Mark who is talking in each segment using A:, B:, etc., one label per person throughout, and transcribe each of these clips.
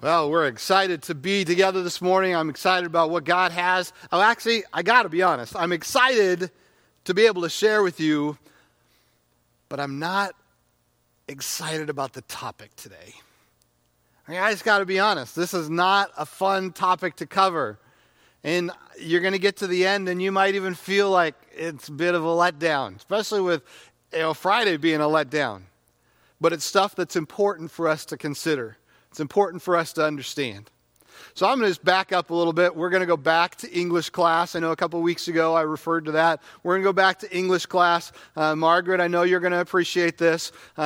A: Well, we're excited to be together this morning. I'm excited about what God has. I got to be honest. I'm excited to be able to share with you, but I'm not excited about the topic today. I just got to be honest. This is not a fun topic to cover. And you're going to get to the end and you might even feel like it's a bit of a letdown, especially with Friday being a letdown. But it's stuff that's important for us to consider. It's important for us to understand. So I'm going to just back up a little bit. We're going to go back to English class. I know a couple of weeks ago I referred to that. We're going to go back to English class. Margaret, I know you're going to appreciate this.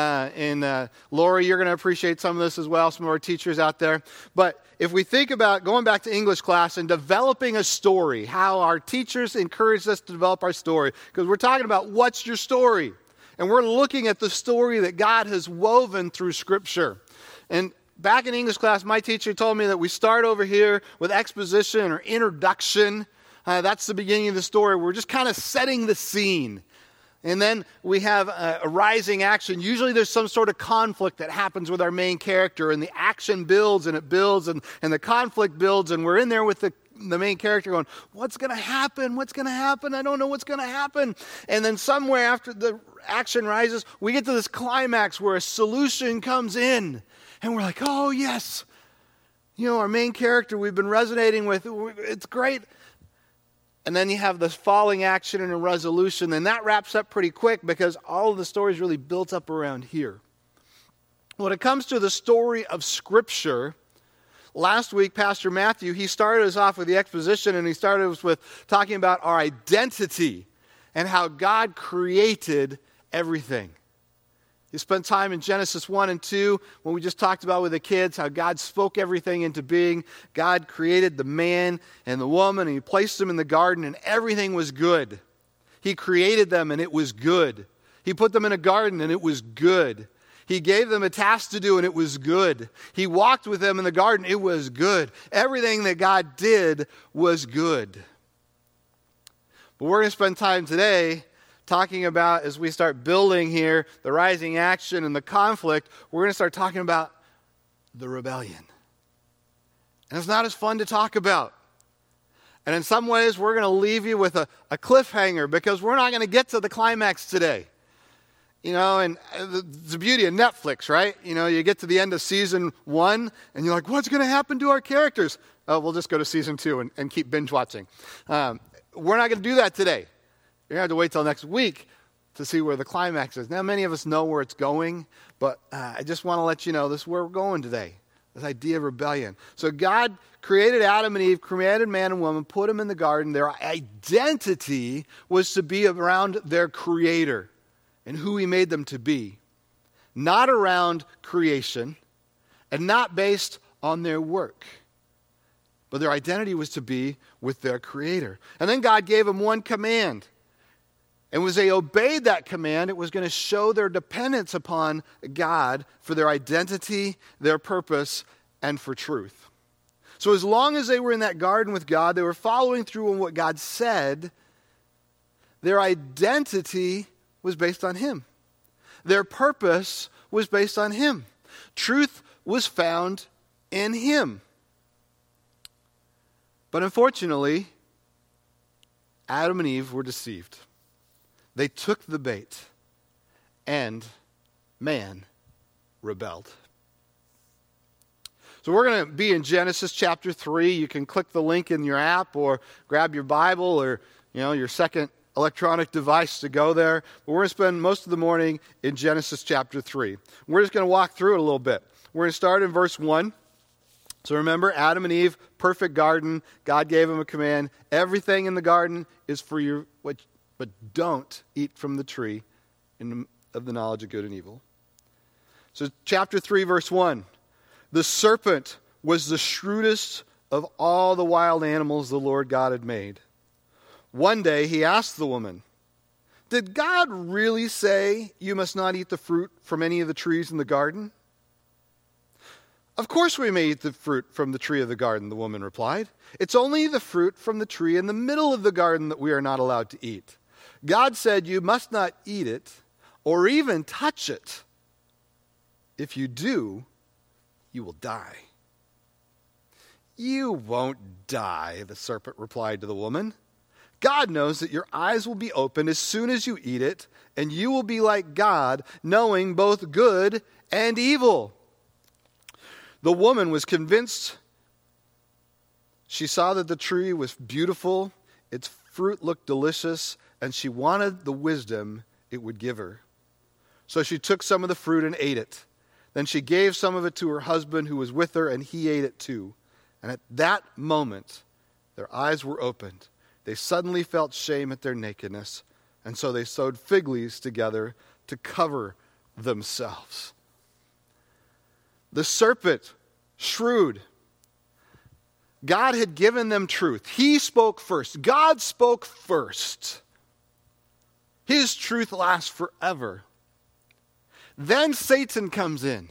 A: And Lori, you're going to appreciate some of this as well, some of our teachers out there. But if we think about going back to English class and developing a story, how our teachers encouraged us to develop our story, because we're talking about what's your story? And we're looking at the story that God has woven through Scripture. And back in English class, my teacher told me that we start over here with exposition or introduction. That's the beginning of the story. We're just kind of setting the scene. And then we have a rising action. Usually there's some sort of conflict that happens with our main character, and the action builds and it builds, and the conflict builds, and we're in there with the main character going, what's going to happen? What's going to happen? I don't know what's going to happen. And then somewhere after the action rises, we get to this climax where a solution comes in. And we're like, oh, yes. Our main character we've been resonating with, it's great. And then you have this falling action and a resolution. And that wraps up pretty quick because all of the story is really built up around here. When it comes to the story of Scripture, last week, Pastor Matthew, he started us off with the exposition, and he started us with talking about our identity and how God created everything. He spent time in Genesis 1 and 2 when we just talked about with the kids how God spoke everything into being. God created the man and the woman, and He placed them in the garden, and everything was good. He created them, and it was good. He put them in a garden, and it was good. He gave them a task to do, and it was good. He walked with them in the garden. It was good. Everything that God did was good. But we're going to spend time today talking about, as we start building here, the rising action and the conflict, we're going to start talking about the rebellion. And it's not as fun to talk about. And in some ways, we're going to leave you with a cliffhanger because we're not going to get to the climax today. And the beauty of Netflix, right? You get to the end of season 1, and you're like, what's going to happen to our characters? Oh, we'll just go to season 2 and keep binge watching. We're not going to do that today. You're going to have to wait till next week to see where the climax is. Now, many of us know where it's going, but I just want to let you know this is where we're going today, this idea of rebellion. So God created Adam and Eve, created man and woman, put them in the garden. Their identity was to be around their Creator and who He made them to be, not around creation and not based on their work. But their identity was to be with their Creator. And then God gave them one command. And as they obeyed that command, it was going to show their dependence upon God for their identity, their purpose, and for truth. So as long as they were in that garden with God, they were following through on what God said, their identity was based on Him. Their purpose was based on Him. Truth was found in Him. But unfortunately, Adam and Eve were deceived. They took the bait, and man rebelled. So we're going to be in Genesis chapter 3. You can click the link in your app or grab your Bible or your second electronic device to go there. But we're going to spend most of the morning in Genesis chapter 3. We're just going to walk through it a little bit. We're going to start in verse 1. So remember, Adam and Eve, perfect garden. God gave them a command. Everything in the garden is for you, but don't eat from the tree of the knowledge of good and evil. So chapter 3, verse 1. The serpent was the shrewdest of all the wild animals the Lord God had made. One day he asked the woman, did God really say you must not eat the fruit from any of the trees in the garden? Of course we may eat the fruit from the tree of the garden, the woman replied. It's only the fruit from the tree in the middle of the garden that we are not allowed to eat. God said you must not eat it or even touch it. If you do, you will die. "You won't die," the serpent replied to the woman. "God knows that your eyes will be opened as soon as you eat it, and you will be like God, knowing both good and evil." The woman was convinced. She saw that the tree was beautiful, its fruit looked delicious, and she wanted the wisdom it would give her. So she took some of the fruit and ate it. Then she gave some of it to her husband who was with her, and he ate it too. And at that moment, their eyes were opened. They suddenly felt shame at their nakedness, and so they sewed fig leaves together to cover themselves. The serpent, shrewd. God had given them truth. He spoke first. God spoke first. His truth lasts forever. Then Satan comes in.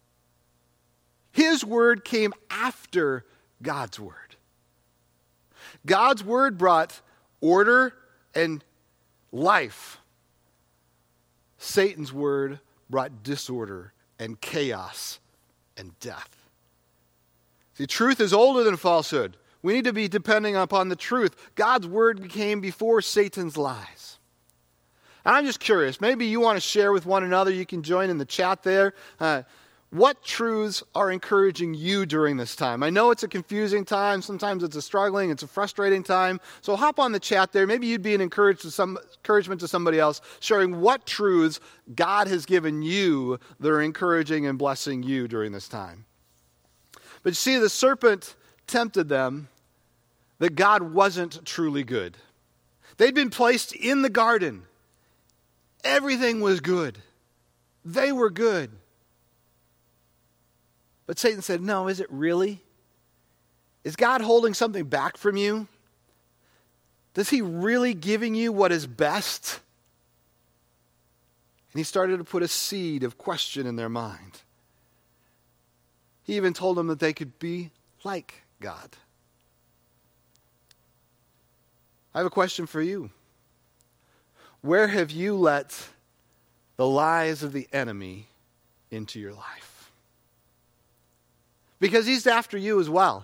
A: His word came after God's word. God's word brought order and life. Satan's word brought disorder and chaos and death. See, truth is older than falsehood. We need to be depending upon the truth. God's word came before Satan's lies. And I'm just curious, maybe you want to share with one another. You can join in the chat there. What truths are encouraging you during this time? I know it's a confusing time. Sometimes it's a frustrating time. So hop on the chat there. Maybe you'd be an encouragement to somebody else, sharing what truths God has given you that are encouraging and blessing you during this time. But you see, the serpent tempted them that God wasn't truly good. They'd been placed in the garden. Everything was good. They were good. But Satan said, "No, is it really? Is God holding something back from you? Is he really giving you what is best?" And he started to put a seed of question in their mind. He even told them that they could be like God. I have a question for you. Where have you let the lies of the enemy into your life? Because he's after you as well.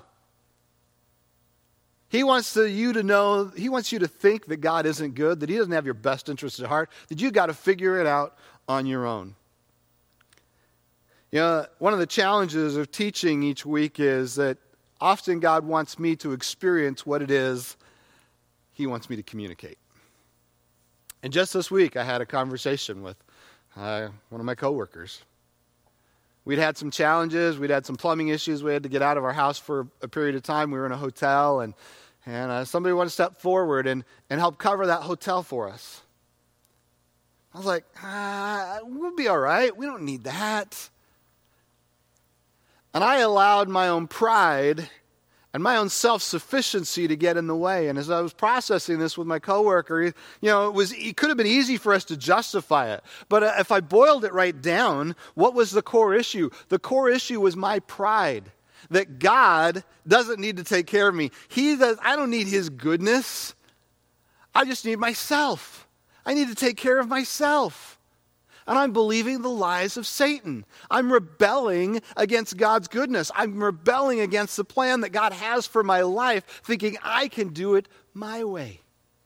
A: He wants you to think that God isn't good, that he doesn't have your best interest at heart, that you got to figure it out on your own. You know, one of the challenges of teaching each week is that often God wants me to experience what it is he wants me to communicate. And just this week, I had a conversation with one of my coworkers. We'd had some challenges. We'd had some plumbing issues. We had to get out of our house for a period of time. We were in a hotel, and somebody wanted to step forward and help cover that hotel for us. I was like, we'll be all right. We don't need that. And I allowed my own pride and my own self-sufficiency to get in the way. And as I was processing this with my coworker, it could have been easy for us to justify it. But if I boiled it right down, what was the core issue? The core issue was my pride, that God doesn't need to take care of me. I don't need his goodness. I just need myself. I need to take care of myself. And I'm believing the lies of Satan. I'm rebelling against God's goodness. I'm rebelling against the plan that God has for my life, thinking I can do it my way.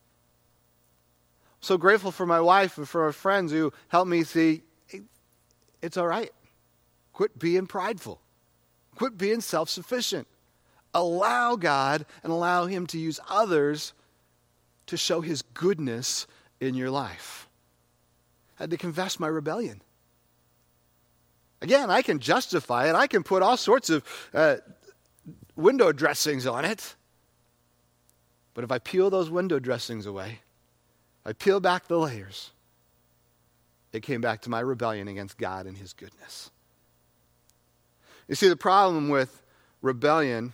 A: I'm so grateful for my wife and for our friends who helped me see, it's all right. Quit being prideful. Quit being self-sufficient. Allow God and allow him to use others to show his goodness in your life. I had to confess my rebellion. Again, I can justify it. I can put all sorts of window dressings on it. But if I peel those window dressings away, I peel back the layers, it came back to my rebellion against God and his goodness. You see, the problem with rebellion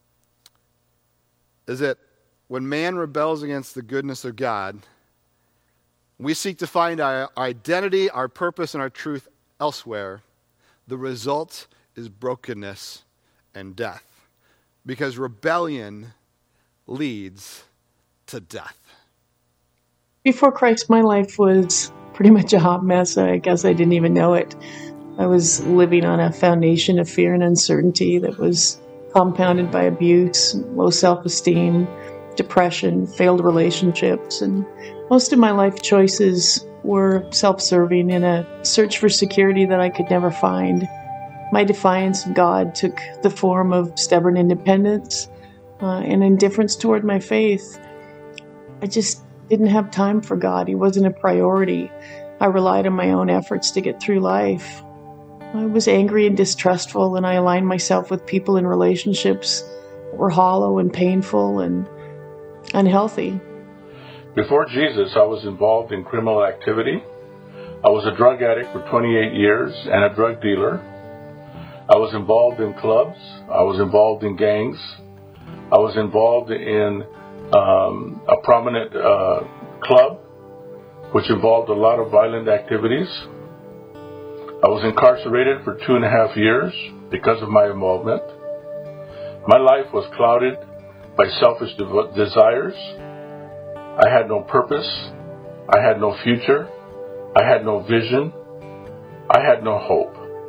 A: is that when man rebels against the goodness of God, we seek to find our identity, our purpose, and our truth elsewhere. The result is brokenness and death. Because rebellion leads to death.
B: Before Christ, my life was pretty much a hot mess. I guess I didn't even know it. I was living on a foundation of fear and uncertainty that was compounded by abuse, low self-esteem, depression, failed relationships, and most of my life choices were self-serving in a search for security that I could never find. My defiance of God took the form of stubborn independence and indifference toward my faith. I just didn't have time for God. He wasn't a priority. I relied on my own efforts to get through life. I was angry and distrustful, and I aligned myself with people in relationships that were hollow and painful and unhealthy.
C: Before Jesus, I was involved in criminal activity. I was a drug addict for 28 years and a drug dealer. I was involved in clubs. I was involved in gangs. I was involved in a prominent club, which involved a lot of violent activities. I was incarcerated for 2.5 years because of my involvement. My life was clouded by selfish desires. I had no purpose. I had no future. I had no vision. I had no hope.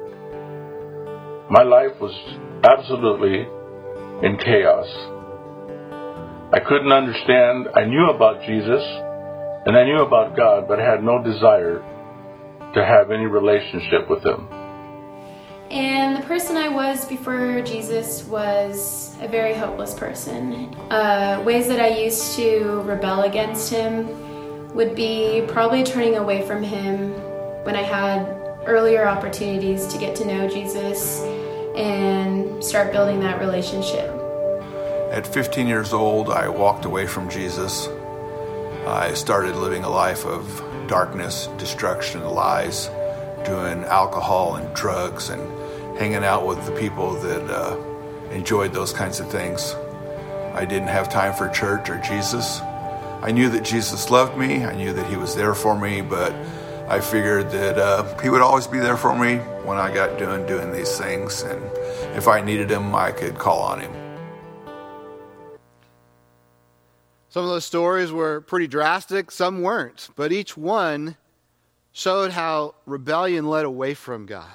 C: My life was absolutely in chaos. I couldn't understand. I knew about Jesus and I knew about God, but I had no desire to have any relationship with Him.
D: And the person I was before Jesus was a very hopeless person. Ways that I used to rebel against Him would be probably turning away from Him when I had earlier opportunities to get to know Jesus and start building that relationship.
E: At 15 years old, I walked away from Jesus. I started living a life of darkness, destruction, lies, doing alcohol and drugs and hanging out with the people that enjoyed those kinds of things. I didn't have time for church or Jesus. I knew that Jesus loved me. I knew that He was there for me, but I figured that He would always be there for me when I got doing these things. And if I needed Him, I could call on Him.
A: Some of those stories were pretty drastic, some weren't, but each one showed how rebellion led away from God.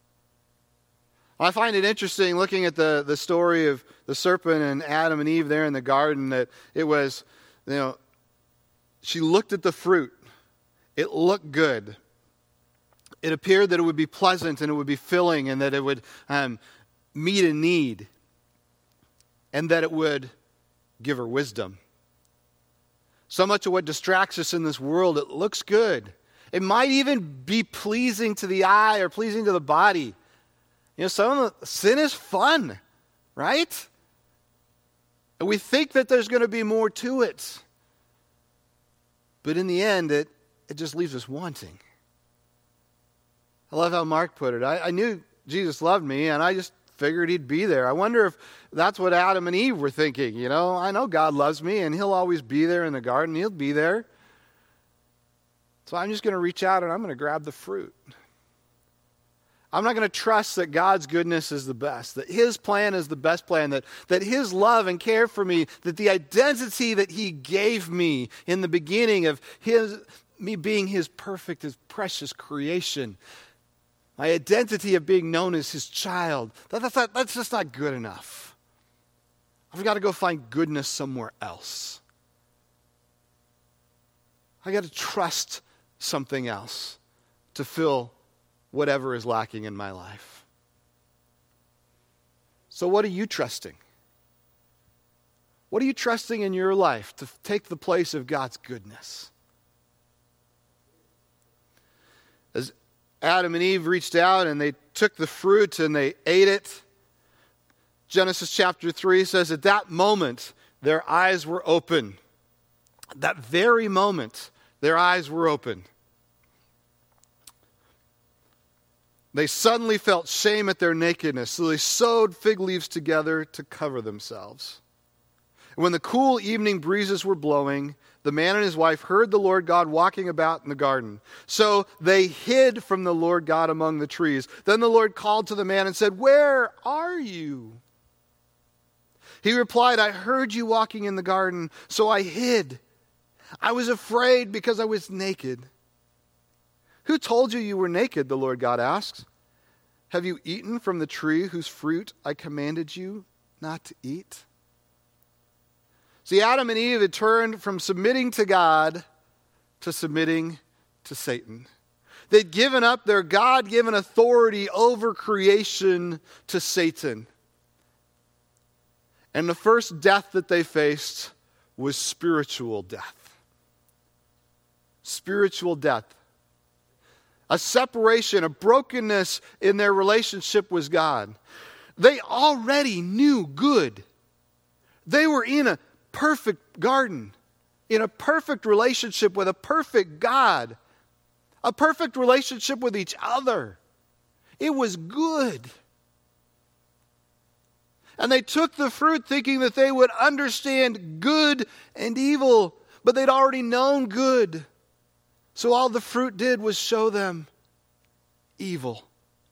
A: I find it interesting looking at the story of the serpent and Adam and Eve there in the garden that it was, she looked at the fruit. It looked good. It appeared that it would be pleasant and it would be filling and that it would meet a need and that it would give her wisdom. So much of what distracts us in this world, it looks good. It might even be pleasing to the eye or pleasing to the body. Some of the sin is fun, right? And we think that there's going to be more to it. But in the end, it just leaves us wanting. I love how Mark put it. I knew Jesus loved me, and I just figured He'd be there. I wonder if that's what Adam and Eve were thinking. I know God loves me, and He'll always be there in the garden. He'll be there. So I'm just going to reach out, and I'm going to grab the fruit. I'm not going to trust that God's goodness is the best, that His plan is the best plan, that His love and care for me, that the identity that He gave me in the beginning of me being His perfect, His precious creation, my identity of being known as His child, that's just not good enough. I've got to go find goodness somewhere else. I've got to trust something else to fill whatever is lacking in my life. So what are you trusting? What are you trusting in your life to take the place of God's goodness? As Adam and Eve reached out and they took the fruit and they ate it, Genesis chapter 3 says, at that moment, their eyes were open. That very moment, their eyes were open. They suddenly felt shame at their nakedness, so they sewed fig leaves together to cover themselves. And when the cool evening breezes were blowing, the man and his wife heard the Lord God walking about in the garden. So they hid from the Lord God among the trees. Then the Lord called to the man and said, "Where are you?" He replied, "I heard you walking in the garden, so I hid. I was afraid because I was naked." "Who told you were naked?" the Lord God asked. "Have you eaten from the tree whose fruit I commanded you not to eat? See, Adam and Eve had turned from submitting to God to submitting to Satan. They'd given up their God-given authority over creation to Satan. And the first death that they faced was spiritual death. Spiritual death. A separation, a brokenness in their relationship with God. They already knew good. They were in a perfect garden, in a perfect relationship with a perfect God, a perfect relationship with each other. It was good. And they took the fruit thinking that they would understand good and evil, but they'd already known good. So all the fruit did was show them evil.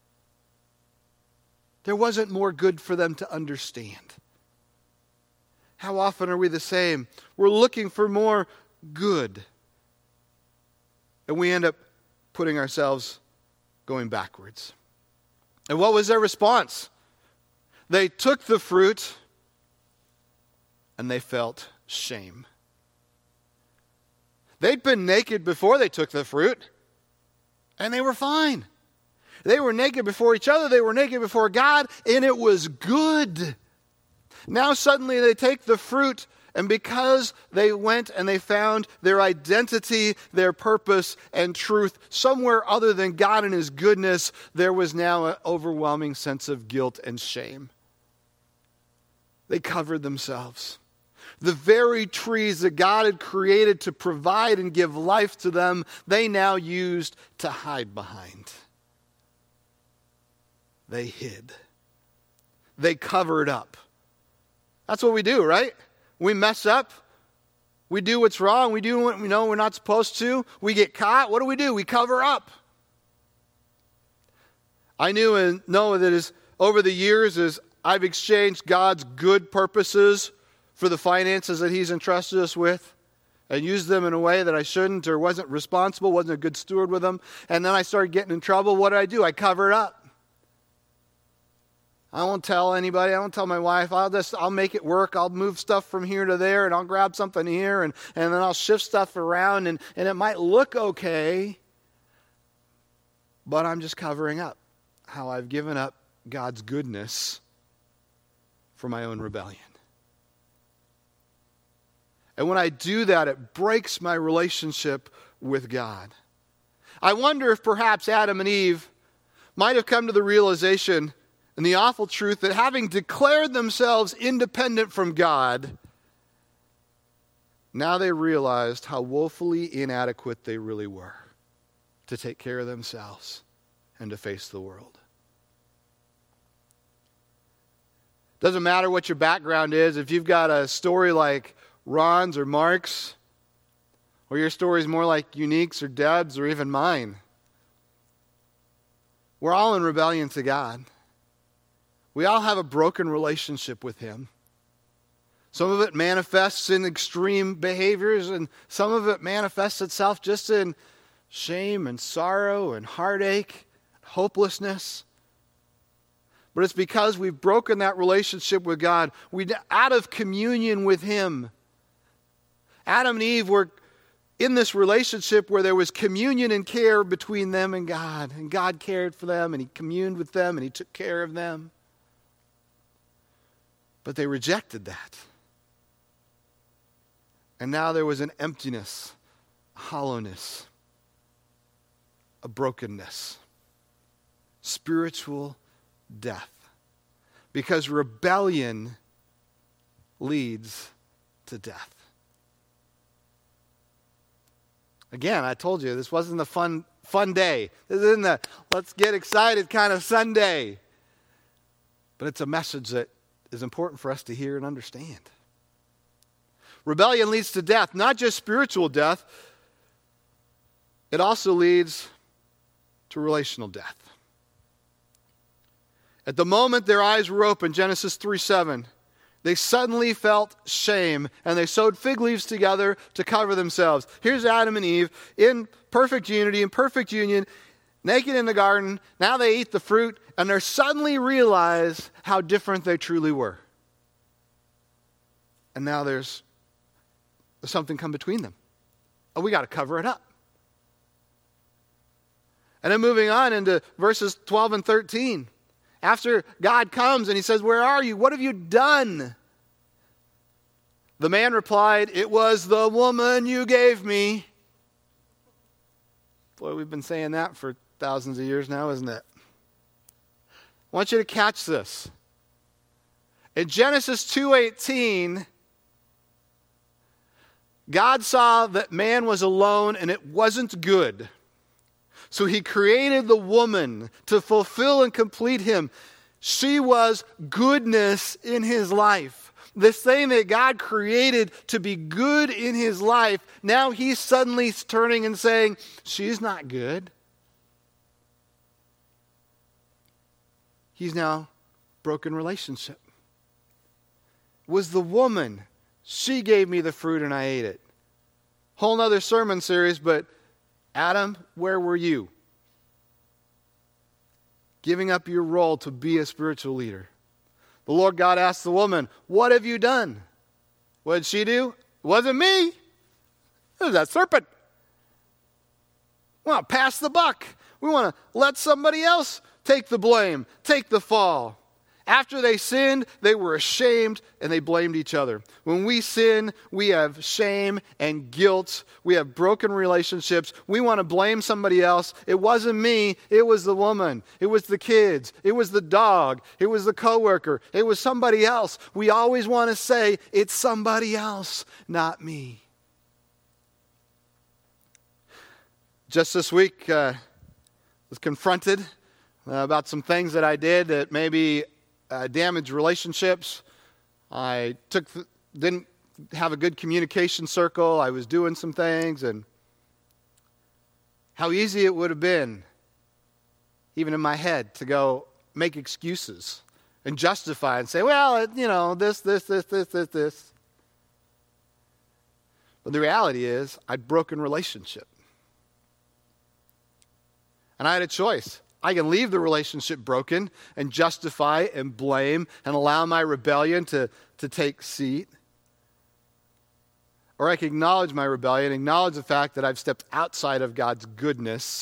A: There wasn't more good for them to understand. How often are we the same? We're looking for more good. And we end up putting ourselves going backwards. And what was their response? They took the fruit and they felt shame. They'd been naked before they took the fruit, and they were fine. They were naked before each other, they were naked before God, and it was good. Now suddenly they take the fruit, and because they went and they found their identity, their purpose, and truth somewhere other than God and His goodness, there was now an overwhelming sense of guilt and shame. They covered themselves. The very trees that God had created to provide and give life to them, they now used to hide behind. They hid. They covered up. That's what we do, right? We mess up. We do what's wrong. We do what we know we're not supposed to. We get caught. What do? We cover up. I knew and know that as over the years, as I've exchanged God's good purposes for the finances that He's entrusted us with and used them in a way that I shouldn't or wasn't responsible, wasn't a good steward with them. And then I started getting in trouble. What do? I cover it up. I won't tell anybody. I won't tell my wife. I'll make it work. I'll move stuff from here to there, and I'll grab something here, and then I'll shift stuff around, and it might look okay, but I'm just covering up how I've given up God's goodness for my own rebellion. And when I do that, it breaks my relationship with God. I wonder if perhaps Adam and Eve might have come to the realization and the awful truth that having declared themselves independent from God, now they realized how woefully inadequate they really were to take care of themselves and to face the world. Doesn't matter what your background is. If you've got a story like Ron's or Mark's, or your story is more like Unique's or Deb's or even mine, we're all in rebellion to God. We all have a broken relationship with Him. Some of it manifests in extreme behaviors, and some of it manifests itself just in shame and sorrow and heartache, hopelessness. But it's because we've broken that relationship with God. We're out of communion with Him. Adam and Eve were in this relationship where there was communion and care between them and God cared for them, and He communed with them, and He took care of them. But they rejected that. And now there was an emptiness, a hollowness, a brokenness, spiritual death. Because rebellion leads to death. Again, I told you, this wasn't a fun day. This isn't a let's get excited kind of Sunday. But it's a message that is important for us to hear and understand. Rebellion leads to death, not just spiritual death. It also leads to relational death. At the moment their eyes were open, Genesis 3:7, they suddenly felt shame, and they sewed fig leaves together to cover themselves. Here's Adam and Eve in perfect unity, in perfect union, naked in the garden. Now they eat the fruit, and they suddenly realize how different they truly were. And now there's something come between them. Oh, we got to cover it up. And then moving on into verses 12 and 13. After God comes and he says, where are you? What have you done? The man replied, it was the woman you gave me. Boy, we've been saying that for thousands of years now, isn't it? I want you to catch this. In Genesis 2:18, God saw that man was alone and it wasn't good. So he created the woman to fulfill and complete him. She was goodness in his life. This thing that God created to be good in his life, now he's suddenly turning and saying, she's not good. He's now broken relationship. It was the woman. She gave me the fruit and I ate it. Whole nother sermon series, but Adam, where were you? Giving up your role to be a spiritual leader. The Lord God asked the woman, what have you done? What did she do? It wasn't me. It was that serpent. We want to pass the buck. We want to let somebody else take the blame, take the fall. After they sinned, they were ashamed and they blamed each other. When we sin, we have shame and guilt. We have broken relationships. We want to blame somebody else. It wasn't me. It was the woman. It was the kids. It was the dog. It was the coworker. It was somebody else. We always want to say, it's somebody else, not me. Just this week, I was confronted about some things that I did that maybe damaged relationships. I didn't have a good communication circle. I was doing some things, and how easy it would have been, even in my head, to go make excuses and justify and say, well, this. But the reality is, I'd broken relationship. And I had a choice. I can leave the relationship broken and justify and blame and allow my rebellion to take seat. Or I can acknowledge my rebellion, acknowledge the fact that I've stepped outside of God's goodness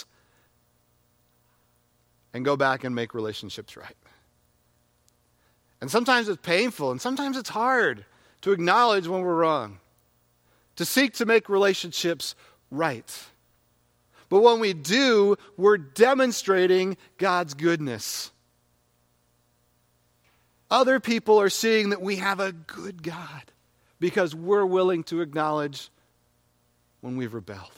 A: and go back and make relationships right. And sometimes it's painful and sometimes it's hard to acknowledge when we're wrong, to seek to make relationships right. But when we do, we're demonstrating God's goodness. Other people are seeing that we have a good God because we're willing to acknowledge when we've rebelled.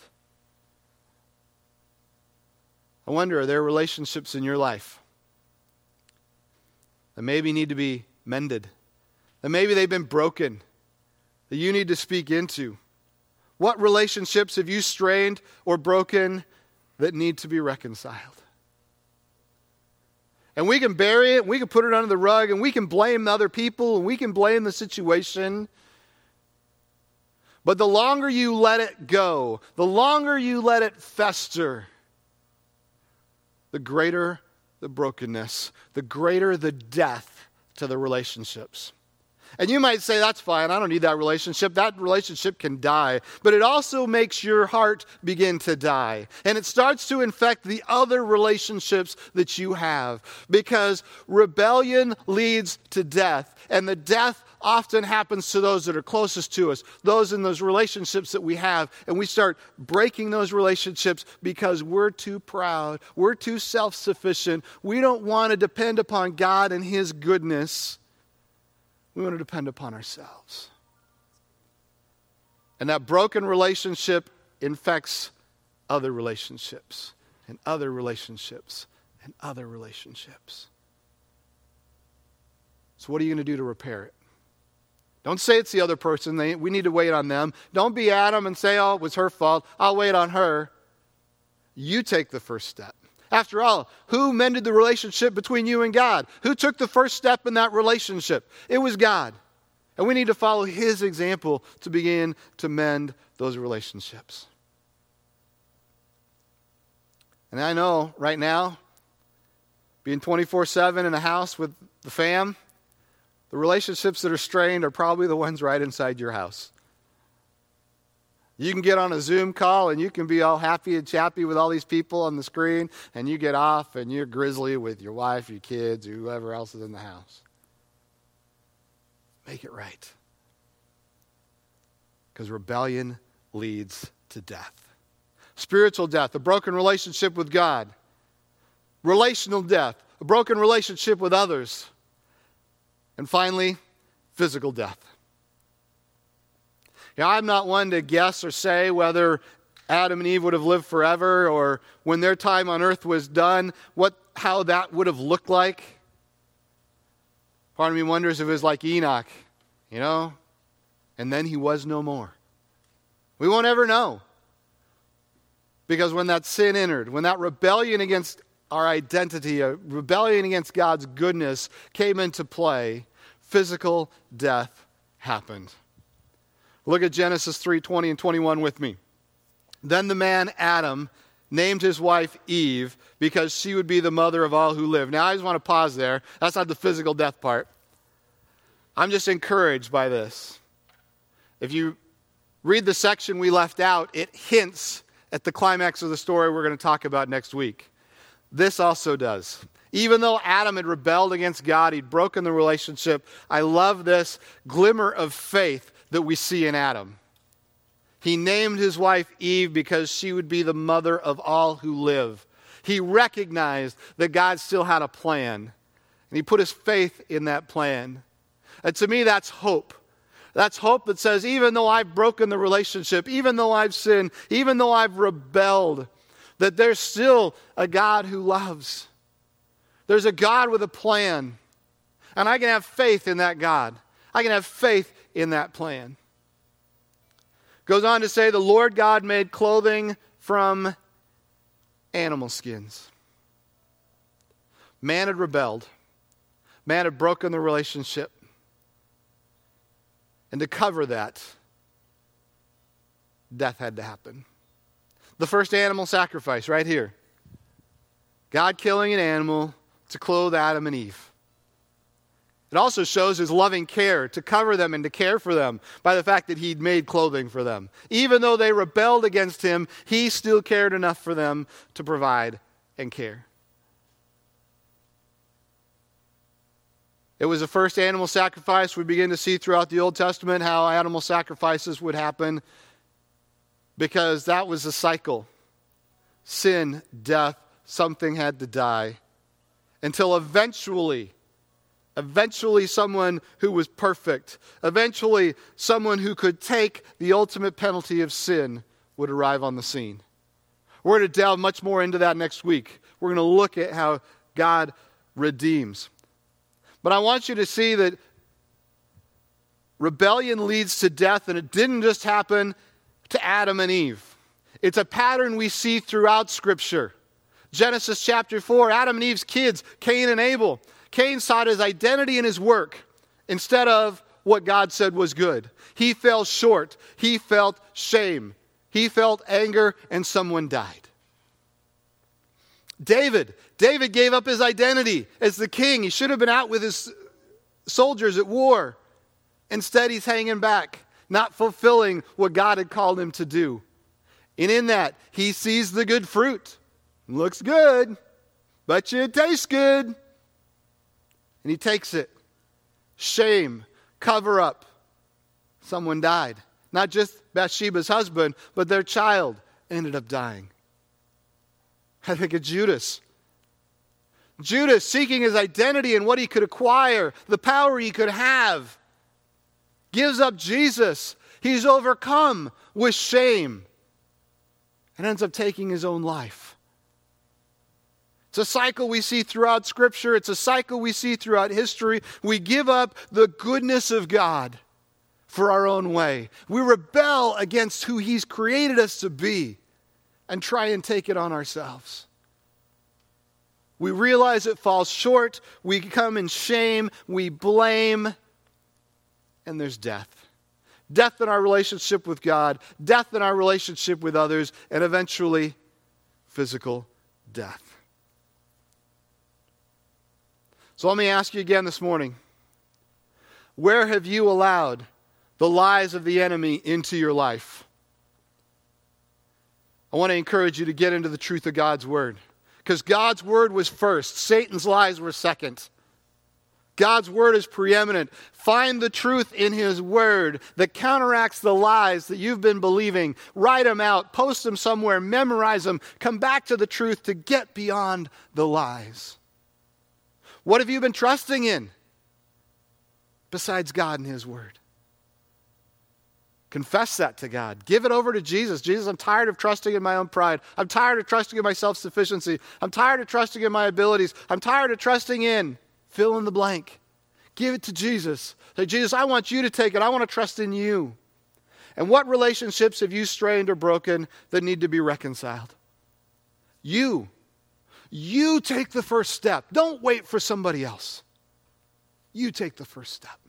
A: I wonder, are there relationships in your life that maybe need to be mended? That maybe they've been broken, that you need to speak into? What relationships have you strained or broken that need to be reconciled? And we can bury it, we can put it under the rug, and we can blame the other people, and we can blame the situation. But the longer you let it go, the longer you let it fester, the greater the brokenness, the greater the death to the relationships. And you might say, that's fine, I don't need that relationship. That relationship can die. But it also makes your heart begin to die. And it starts to infect the other relationships that you have. Because rebellion leads to death. And the death often happens to those that are closest to us. Those in those relationships that we have. And we start breaking those relationships because we're too proud. We're too self-sufficient. We don't want to depend upon God and His goodness. We want to depend upon ourselves. And that broken relationship infects other relationships, and other relationships, and other relationships. So what are you going to do to repair it? Don't say it's the other person. We need to wait on them. Don't be Adam and say, oh, it was her fault. I'll wait on her. You take the first step. After all, who mended the relationship between you and God? Who took the first step in that relationship? It was God. And we need to follow His example to begin to mend those relationships. And I know right now, being 24/7 in a house with the fam, The relationships that are strained are probably the ones right inside your house. You can get on a Zoom call and you can be all happy and chappy with all these people on the screen, and you get off and you're grizzly with your wife, your kids, or whoever else is in the house. Make it right. Because rebellion leads to death. Spiritual death, a broken relationship with God. Relational death, a broken relationship with others. And finally, physical death. Now, I'm not one to guess or say whether Adam and Eve would have lived forever, or when their time on earth was done, how that would have looked like. Part of me wonders if it was like Enoch, and then he was no more. We won't ever know. Because when that sin entered, when that rebellion against our identity, a rebellion against God's goodness came into play, physical death happened. Look at Genesis 3:20 and 21 with me. Then the man Adam named his wife Eve because she would be the mother of all who live. Now I just want to pause there. That's not the physical death part. I'm just encouraged by this. If you read the section we left out, it hints at the climax of the story we're going to talk about next week. This also does. Even though Adam had rebelled against God, he'd broken the relationship, I love this glimmer of faith that we see in Adam. He named his wife Eve because she would be the mother of all who live. He recognized that God still had a plan, and he put his faith in that plan. And to me, that's hope. That's hope that says, even though I've broken the relationship, even though I've sinned, even though I've rebelled, that there's still a God who loves. There's a God with a plan. And I can have faith in that God. I can have faith in that plan. Goes on to say, the Lord God made clothing from animal skins. Man had rebelled. Man had broken the relationship. And to cover that, death had to happen. The first animal sacrifice right here. God killing an animal to clothe Adam and Eve. It also shows his loving care to cover them and to care for them by the fact that he'd made clothing for them. Even though they rebelled against him, he still cared enough for them to provide and care. It was the first animal sacrifice. We begin to see throughout the Old Testament how animal sacrifices would happen because that was a cycle. Sin, death, something had to die. Until eventually someone who was perfect, eventually someone who could take the ultimate penalty of sin would arrive on the scene. We're going to delve much more into that next week. We're going to look at how God redeems. But I want you to see that rebellion leads to death, and it didn't just happen to Adam and Eve. It's a pattern we see throughout Scripture. Genesis chapter 4, Adam and Eve's kids, Cain and Abel. Cain sought his identity in his work instead of what God said was good. He fell short. He felt shame. He felt anger, and someone died. David gave up his identity as the king. He should have been out with his soldiers at war. Instead, he's hanging back, not fulfilling what God had called him to do. And in that, he sees the good fruit. Looks good, but it tastes good. And he takes it. Shame, cover up. Someone died. Not just Bathsheba's husband, but their child ended up dying. I think of Judas. Judas seeking his identity and what he could acquire, the power he could have, gives up Jesus. He's overcome with shame and ends up taking his own life. It's a cycle we see throughout Scripture. It's a cycle we see throughout history. We give up the goodness of God for our own way. We rebel against who He's created us to be and try and take it on ourselves. We realize it falls short. We come in shame. We blame. And there's death. Death in our relationship with God. Death in our relationship with others. And eventually, physical death. So let me ask you again this morning. Where have you allowed the lies of the enemy into your life? I want to encourage you to get into the truth of God's word. Because God's word was first. Satan's lies were second. God's word is preeminent. Find the truth in his word that counteracts the lies that you've been believing. Write them out. Post them somewhere. Memorize them. Come back to the truth to get beyond the lies. What have you been trusting in besides God and his word? Confess that to God. Give it over to Jesus. Jesus, I'm tired of trusting in my own pride. I'm tired of trusting in my self-sufficiency. I'm tired of trusting in my abilities. I'm tired of trusting in fill in the blank. Give it to Jesus. Say, Jesus, I want you to take it. I want to trust in you. And what relationships have you strained or broken that need to be reconciled? You take the first step. Don't wait for somebody else. You take the first step.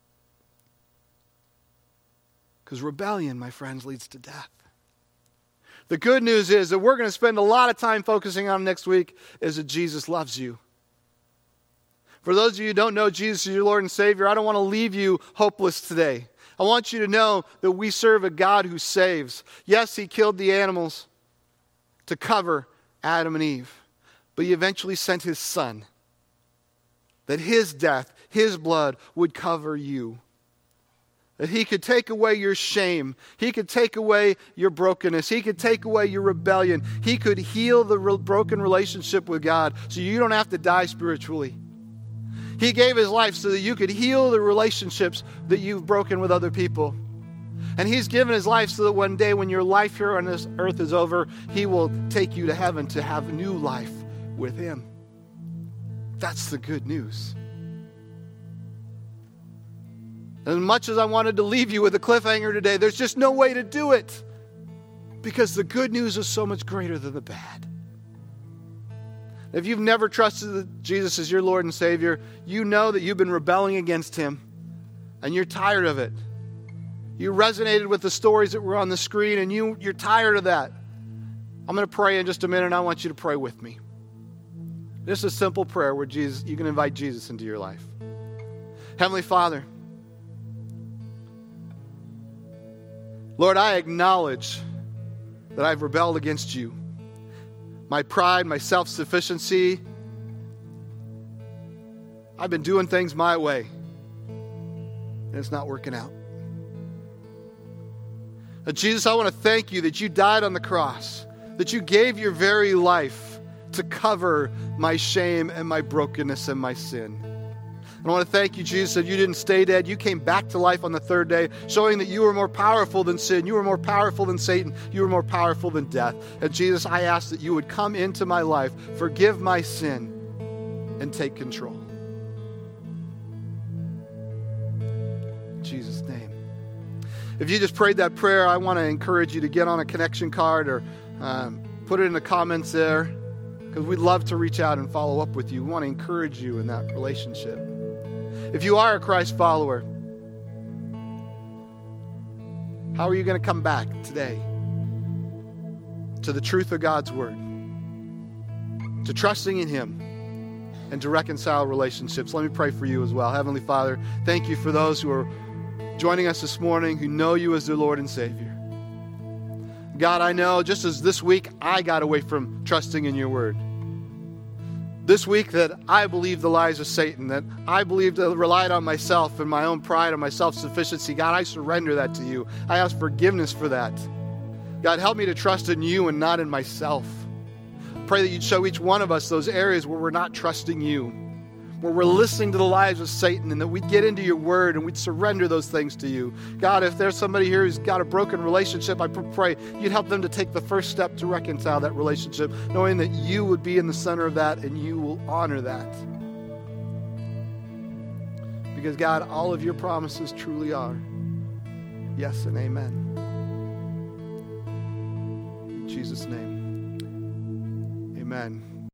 A: Because rebellion, my friends, leads to death. The good news is that we're going to spend a lot of time focusing on next week is that Jesus loves you. For those of you who don't know Jesus as your Lord and Savior, I don't want to leave you hopeless today. I want you to know that we serve a God who saves. Yes, he killed the animals to cover Adam and Eve, but he eventually sent his son, that his death, his blood would cover you. That he could take away your shame. He could take away your brokenness. He could take away your rebellion. He could heal the broken relationship with God so you don't have to die spiritually. He gave his life so that you could heal the relationships that you've broken with other people. And he's given his life so that one day when your life here on this earth is over, he will take you to heaven to have new life with him. That's the good news. As much as I wanted to leave you with a cliffhanger today, there's just no way to do it. Because the good news is so much greater than the bad. If you've never trusted Jesus as your Lord and Savior, you know that you've been rebelling against him. And you're tired of it. You resonated with the stories that were on the screen and you're tired of that. I'm going to pray in just a minute and I want you to pray with me. Just a simple prayer where you can invite Jesus into your life. Heavenly Father, Lord, I acknowledge that I've rebelled against you. My pride, my self-sufficiency. I've been doing things my way, and it's not working out. But Jesus, I want to thank you that you died on the cross, that you gave your very life to cover my shame and my brokenness and my sin. And I want to thank you, Jesus, that you didn't stay dead. You came back to life on the third day, showing that you were more powerful than sin. You were more powerful than Satan. You were more powerful than death. And Jesus, I ask that you would come into my life, forgive my sin, and take control. In Jesus' name. If you just prayed that prayer, I want to encourage you to get on a connection card or put it in the comments there, because we'd love to reach out and follow up with you. We want to encourage you in that relationship. If you are a Christ follower, how are you going to come back today to the truth of God's word, to trusting in him, and to reconcile relationships? Let me pray for you as well. Heavenly Father, thank you for those who are joining us this morning who know you as their Lord and Savior. God, I know just as this week I got away from trusting in your word. This week that I believed the lies of Satan, that I believed I relied on myself and my own pride and my self-sufficiency. God, I surrender that to you. I ask forgiveness for that. God, help me to trust in you and not in myself. Pray that you'd show each one of us those areas where we're not trusting you, where we're listening to the lies of Satan, and that we'd get into your word and we'd surrender those things to you. God, if there's somebody here who's got a broken relationship, I pray you'd help them to take the first step to reconcile that relationship, knowing that you would be in the center of that and you will honor that. Because God, all of your promises truly are yes and amen. In Jesus' name, amen.